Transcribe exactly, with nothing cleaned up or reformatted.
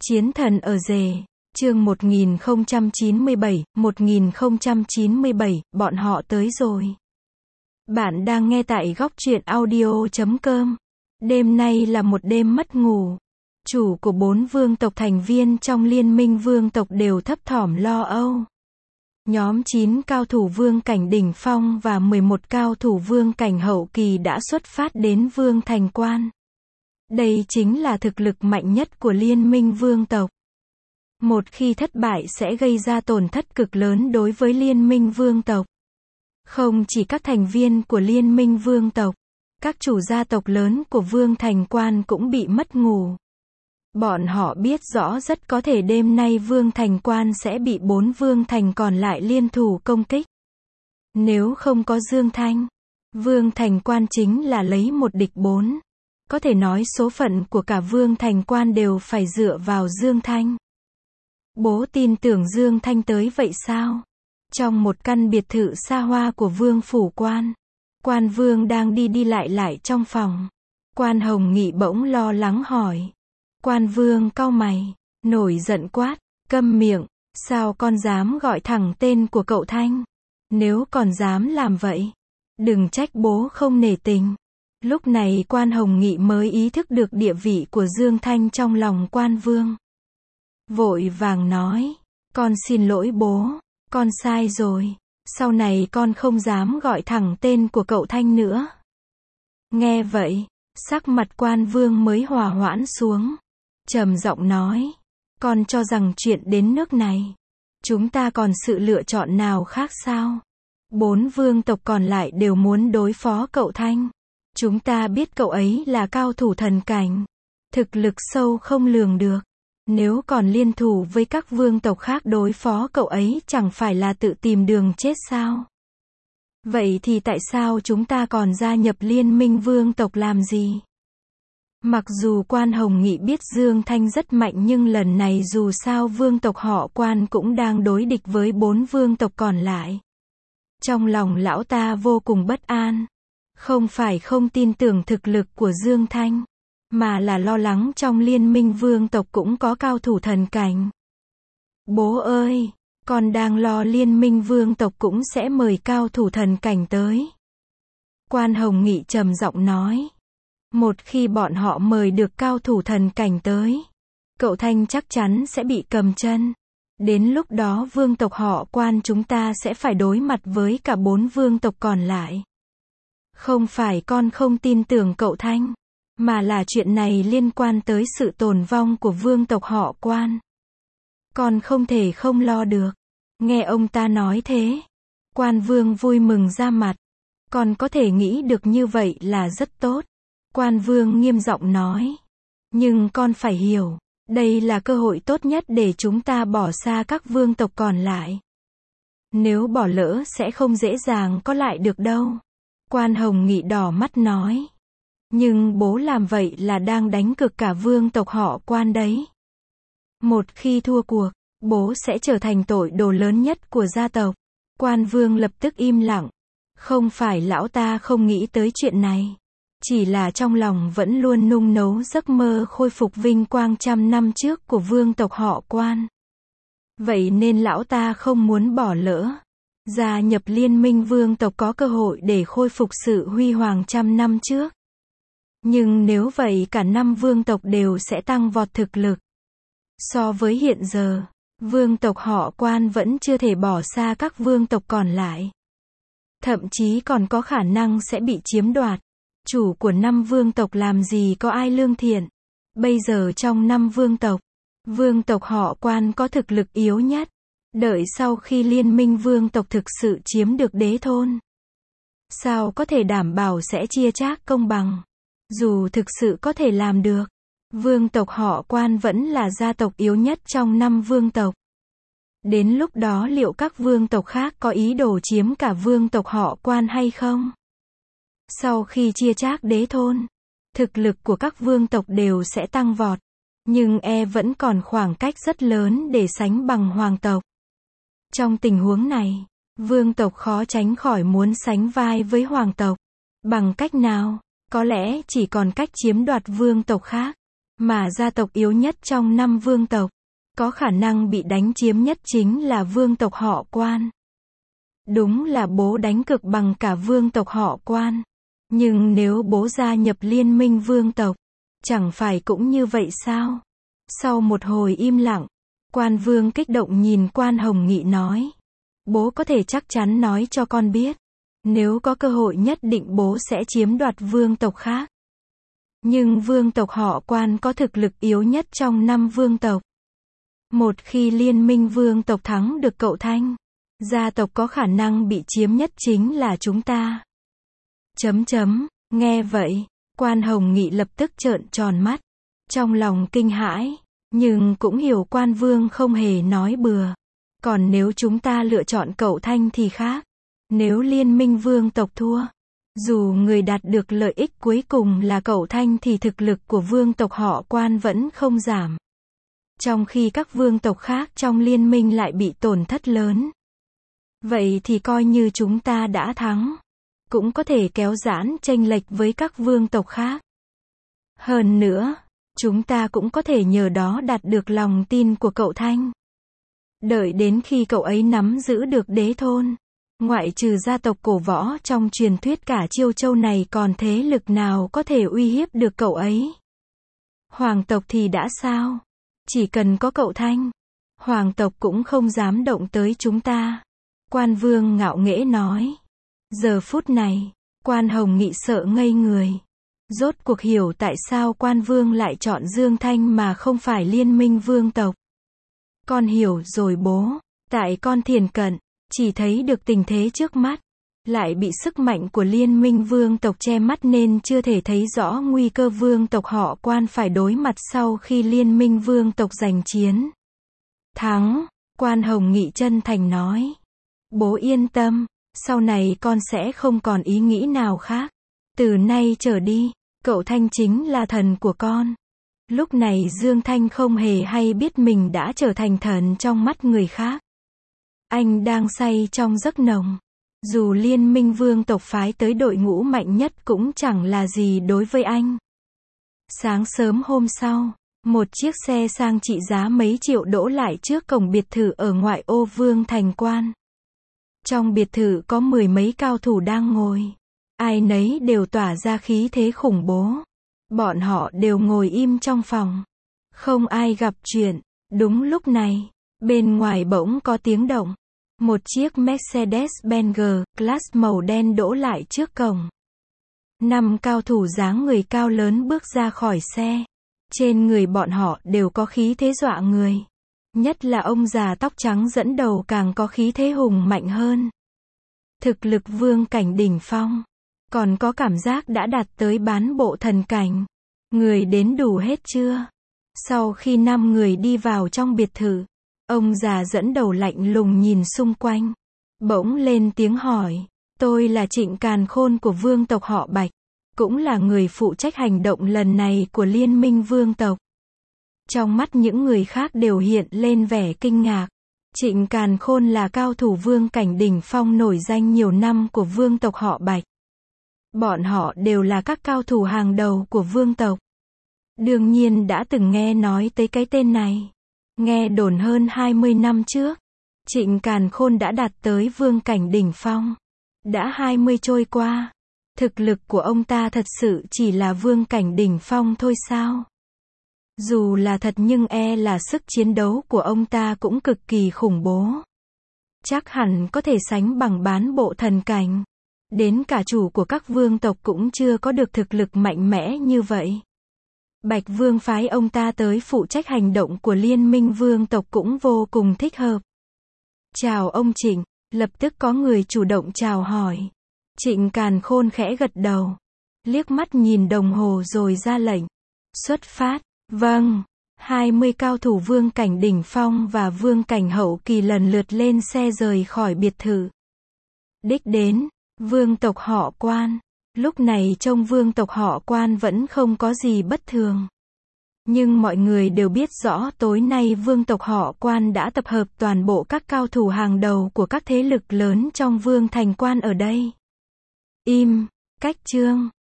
Chiến thần ở rể, chương một nghìn không trăm chín mươi bảy, một nghìn không trăm chín mươi bảy, bọn họ tới rồi. Bạn đang nghe tại góc truyện audio chấm com. Đêm nay là một đêm mất ngủ. Chủ của bốn vương tộc thành viên trong liên minh vương tộc đều thấp thỏm lo âu. Nhóm chín cao thủ vương cảnh đỉnh phong và mười một cao thủ vương cảnh hậu kỳ đã xuất phát đến vương thành quan. Đây chính là thực lực mạnh nhất của liên minh vương tộc. Một khi thất bại sẽ gây ra tổn thất cực lớn đối với liên minh vương tộc. Không chỉ các thành viên của liên minh vương tộc, các chủ gia tộc lớn của vương thành quan cũng bị mất ngủ. Bọn họ biết rõ rất có thể đêm nay vương thành quan sẽ bị bốn vương thành còn lại liên thủ công kích. Nếu không có Dương Thanh, vương thành quan chính là lấy một địch bốn. Có thể nói số phận của cả vương thành quan đều phải dựa vào Dương Thanh. Bố tin tưởng Dương Thanh tới vậy sao? Trong một căn biệt thự xa hoa của vương phủ quan, quan vương đang đi đi lại lại trong phòng. Quan Hồng Nghị bỗng lo lắng hỏi. Quan vương cau mày, nổi giận quát, câm miệng, sao con dám gọi thẳng tên của cậu Thanh? Nếu còn dám làm vậy, đừng trách bố không nể tình. Lúc này quan Hồng Nghị mới ý thức được địa vị của Dương Thanh trong lòng quan vương. Vội vàng nói, con xin lỗi bố, con sai rồi, sau này con không dám gọi thẳng tên của cậu Thanh nữa. Nghe vậy, sắc mặt quan vương mới hòa hoãn xuống, trầm giọng nói, con cho rằng chuyện đến nước này, chúng ta còn sự lựa chọn nào khác sao? Bốn vương tộc còn lại đều muốn đối phó cậu Thanh. Chúng ta biết cậu ấy là cao thủ thần cảnh, thực lực sâu không lường được. Nếu còn liên thủ với các vương tộc khác đối phó cậu ấy chẳng phải là tự tìm đường chết sao? Vậy thì tại sao chúng ta còn gia nhập liên minh vương tộc làm gì? Mặc dù quan Hồng Nghị biết Dương Thanh rất mạnh nhưng lần này dù sao vương tộc họ quan cũng đang đối địch với bốn vương tộc còn lại. Trong lòng lão ta vô cùng bất an. Không phải không tin tưởng thực lực của Dương Thanh, mà là lo lắng trong liên minh vương tộc cũng có cao thủ thần cảnh. Bố ơi, con đang lo liên minh vương tộc cũng sẽ mời cao thủ thần cảnh tới. Quan Hồng Nghị trầm giọng nói. Một khi bọn họ mời được cao thủ thần cảnh tới, cậu Thanh chắc chắn sẽ bị cầm chân. Đến lúc đó vương tộc họ quan chúng ta sẽ phải đối mặt với cả bốn vương tộc còn lại. Không phải con không tin tưởng cậu Thanh, mà là chuyện này liên quan tới sự tồn vong của vương tộc họ quan. Con không thể không lo được. Nghe ông ta nói thế, quan vương vui mừng ra mặt. Con có thể nghĩ được như vậy là rất tốt. Quan vương nghiêm giọng nói. Nhưng con phải hiểu, đây là cơ hội tốt nhất để chúng ta bỏ xa các vương tộc còn lại. Nếu bỏ lỡ sẽ không dễ dàng có lại được đâu. Quan Hồng Nghị đỏ mắt nói. Nhưng bố làm vậy là đang đánh cược cả vương tộc họ quan đấy. Một khi thua cuộc, bố sẽ trở thành tội đồ lớn nhất của gia tộc. Quan vương lập tức im lặng. Không phải lão ta không nghĩ tới chuyện này. Chỉ là trong lòng vẫn luôn nung nấu giấc mơ khôi phục vinh quang trăm năm trước của vương tộc họ quan. Vậy nên lão ta không muốn bỏ lỡ. Gia nhập liên minh vương tộc có cơ hội để khôi phục sự huy hoàng trăm năm trước. Nhưng nếu vậy cả năm vương tộc đều sẽ tăng vọt thực lực. So với hiện giờ, vương tộc họ quan vẫn chưa thể bỏ xa các vương tộc còn lại. Thậm chí còn có khả năng sẽ bị chiếm đoạt. Chủ của năm vương tộc làm gì có ai lương thiện. Bây giờ trong năm vương tộc, vương tộc họ quan có thực lực yếu nhất. Đợi sau khi liên minh vương tộc thực sự chiếm được đế thôn, sao có thể đảm bảo sẽ chia chác công bằng? Dù thực sự có thể làm được, vương tộc họ quan vẫn là gia tộc yếu nhất trong năm vương tộc. Đến lúc đó liệu các vương tộc khác có ý đồ chiếm cả vương tộc họ quan hay không? Sau khi chia chác đế thôn, thực lực của các vương tộc đều sẽ tăng vọt. Nhưng e vẫn còn khoảng cách rất lớn để sánh bằng hoàng tộc. Trong tình huống này, vương tộc khó tránh khỏi muốn sánh vai với hoàng tộc. Bằng cách nào? Có lẽ chỉ còn cách chiếm đoạt vương tộc khác. Mà gia tộc yếu nhất trong năm vương tộc, có khả năng bị đánh chiếm nhất chính là vương tộc họ Quan. Đúng là bố đánh cực bằng cả vương tộc họ Quan. Nhưng nếu bố gia nhập liên minh vương tộc, chẳng phải cũng như vậy sao? Sau một hồi im lặng, Quan Vương kích động nhìn Quan Hồng Nghị nói. Bố có thể chắc chắn nói cho con biết, nếu có cơ hội nhất định bố sẽ chiếm đoạt vương tộc khác. Nhưng vương tộc họ Quan có thực lực yếu nhất trong năm vương tộc. Một khi liên minh vương tộc thắng được cậu Thanh, gia tộc có khả năng bị chiếm nhất chính là chúng ta. Chấm chấm, nghe vậy, Quan Hồng Nghị lập tức trợn tròn mắt, trong lòng kinh hãi, nhưng cũng hiểu Quan Vương không hề nói bừa. Còn nếu chúng ta lựa chọn cậu Thanh thì khác. Nếu liên minh vương tộc thua, dù người đạt được lợi ích cuối cùng là cậu Thanh thì thực lực của vương tộc họ Quan vẫn không giảm. Trong khi các vương tộc khác trong liên minh lại bị tổn thất lớn. Vậy thì coi như chúng ta đã thắng, cũng có thể kéo giãn chênh lệch với các vương tộc khác. Hơn nữa, chúng ta cũng có thể nhờ đó đạt được lòng tin của cậu Thanh. Đợi đến khi cậu ấy nắm giữ được đế thôn, ngoại trừ gia tộc cổ võ trong truyền thuyết cả Chiêu Châu này còn thế lực nào có thể uy hiếp được cậu ấy. Hoàng tộc thì đã sao? Chỉ cần có cậu Thanh, hoàng tộc cũng không dám động tới chúng ta. Quan Vương ngạo nghễ nói. Giờ phút này, Quan Hồng Nghị sợ ngây người. Rốt cuộc hiểu tại sao Quan Vương lại chọn Dương Thanh mà không phải liên minh vương tộc. Con hiểu rồi bố, tại con thiền cận, chỉ thấy được tình thế trước mắt, lại bị sức mạnh của liên minh vương tộc che mắt nên chưa thể thấy rõ nguy cơ vương tộc họ Quan phải đối mặt sau khi liên minh vương tộc giành chiến. Thắng, Quan Hồng Nghị chân thành nói. Bố yên tâm, sau này con sẽ không còn ý nghĩ nào khác. Từ nay trở đi, cậu Thanh chính là thần của con. Lúc này Dương Thanh không hề hay biết mình đã trở thành thần trong mắt người khác. Anh đang say trong giấc nồng. Dù liên minh vương tộc phái tới đội ngũ mạnh nhất cũng chẳng là gì đối với anh. Sáng sớm hôm sau, một chiếc xe sang trị giá mấy triệu đỗ lại trước cổng biệt thự ở ngoại ô Vương Thành Quan. Trong biệt thự có mười mấy cao thủ đang ngồi. Ai nấy đều tỏa ra khí thế khủng bố. Bọn họ đều ngồi im trong phòng. Không ai gặp chuyện. Đúng lúc này, bên ngoài bỗng có tiếng động. Một chiếc Mercedes-Benz G-Class màu đen đỗ lại trước cổng. Năm cao thủ dáng người cao lớn bước ra khỏi xe. Trên người bọn họ đều có khí thế dọa người. Nhất là ông già tóc trắng dẫn đầu càng có khí thế hùng mạnh hơn. Thực lực vương cảnh đỉnh phong. Còn có cảm giác đã đạt tới bán bộ thần cảnh. Người đến đủ hết chưa? Sau khi năm người đi vào trong biệt thự, ông già dẫn đầu lạnh lùng nhìn xung quanh. Bỗng lên tiếng hỏi. Tôi là Trịnh Càn Khôn của vương tộc họ Bạch. Cũng là người phụ trách hành động lần này của liên minh vương tộc. Trong mắt những người khác đều hiện lên vẻ kinh ngạc. Trịnh Càn Khôn là cao thủ vương cảnh đỉnh phong nổi danh nhiều năm của vương tộc họ Bạch. Bọn họ đều là các cao thủ hàng đầu của vương tộc. Đương nhiên đã từng nghe nói tới cái tên này. Nghe đồn hơn hai mươi năm trước, Trịnh Càn Khôn đã đạt tới vương cảnh đỉnh phong. Đã hai mươi trôi qua, thực lực của ông ta thật sự chỉ là vương cảnh đỉnh phong thôi sao? Dù là thật nhưng e là sức chiến đấu của ông ta cũng cực kỳ khủng bố. Chắc hẳn có thể sánh bằng bán bộ thần cảnh. Đến cả chủ của các vương tộc cũng chưa có được thực lực mạnh mẽ như vậy. Bạch Vương phái ông ta tới phụ trách hành động của liên minh vương tộc cũng vô cùng thích hợp. Chào ông Trịnh, lập tức có người chủ động chào hỏi. Trịnh Càn Khôn khẽ gật đầu. Liếc mắt nhìn đồng hồ rồi ra lệnh. Xuất phát. Vâng. hai mươi cao thủ vương cảnh đỉnh phong và vương cảnh hậu kỳ lần lượt lên xe rời khỏi biệt thự. Đích đến, vương tộc họ Quan. Lúc này trông vương tộc họ Quan vẫn không có gì bất thường. Nhưng mọi người đều biết rõ tối nay vương tộc họ Quan đã tập hợp toàn bộ các cao thủ hàng đầu của các thế lực lớn trong vương thành Quan ở đây. Im, cách chương.